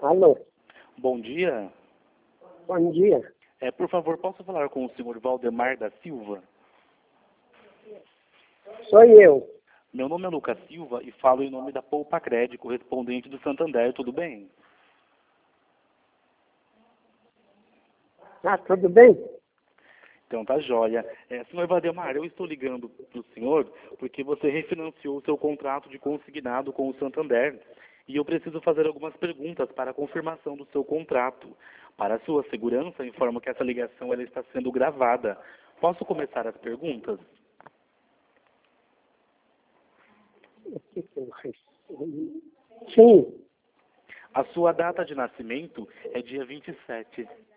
Alô, Bom dia. bom dia. Por favor, posso falar com o senhor Valdemar da Silva? Sou eu. Meu nome é Lucas Silva e falo em nome da Poupa Crédito, correspondente do Santander, tudo bem? Ah, tudo bem? Então tá jóia. Senhor Valdemar, eu estou ligando para o senhor porque você refinanciou o seu contrato de consignado com o Santander e eu preciso fazer algumas perguntas para a confirmação do seu contrato. Para a sua segurança, informo que essa ligação ela está sendo gravada. Posso começar as perguntas? O que que eu respondi? Sim, A sua data de nascimento é dia 27.